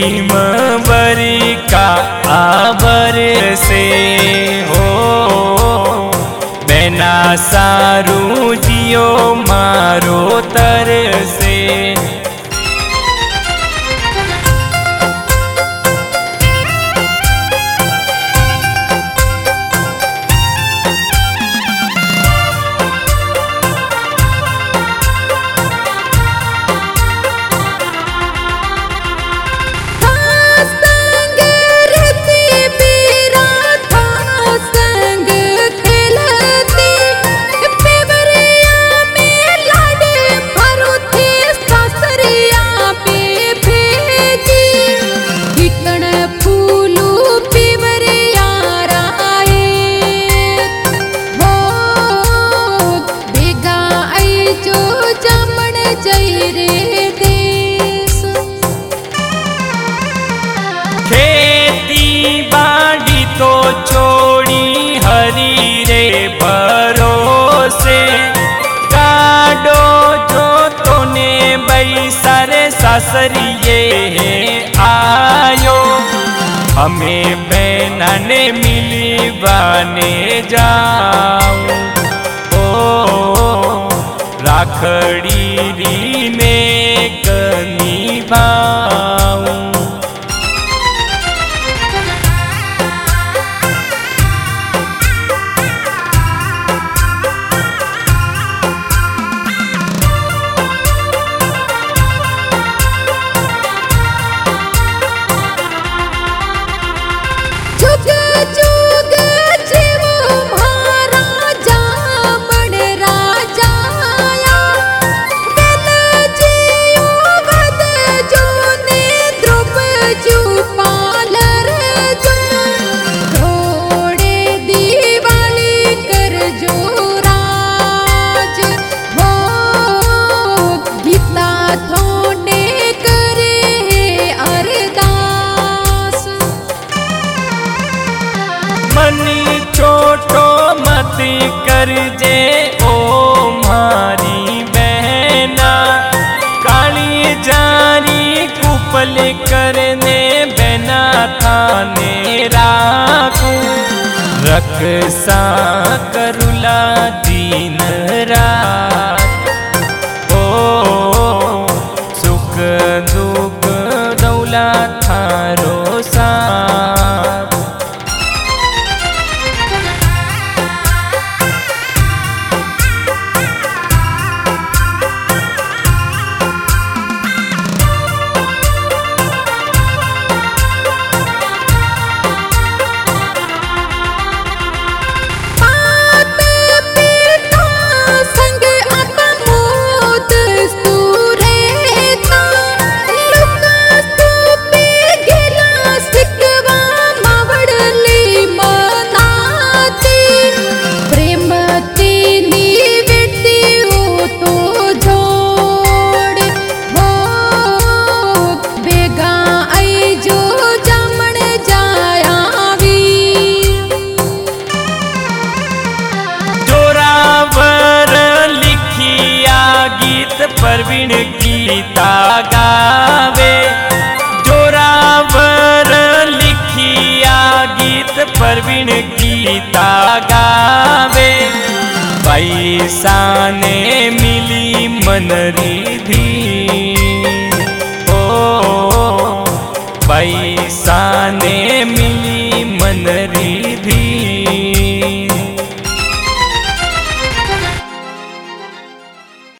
झीम बरी का आबर से हो बेना सारू जियो मारो तर से। खेती बाड़ी तो छोड़ी हरी रे भरोसे काडो जो तोने बैसरे ससरिये आयो हमें बहना ने मिली बाने जाऊं ओ राखड़ी री ने कनी भाऊं। मनी छोटो मत कर जे ओ मारी बहना काली जारी कुपल करने बना थाने राखू रक्षा करुला दिन रात ओ सुख दुख दौला थारो साथ। परवीन गीता गावे जोरावर लिखिया गीत परवीन गीता गावे पैसा ने मिली मन रिधी ओ पैसा ने मिली मन रिधी।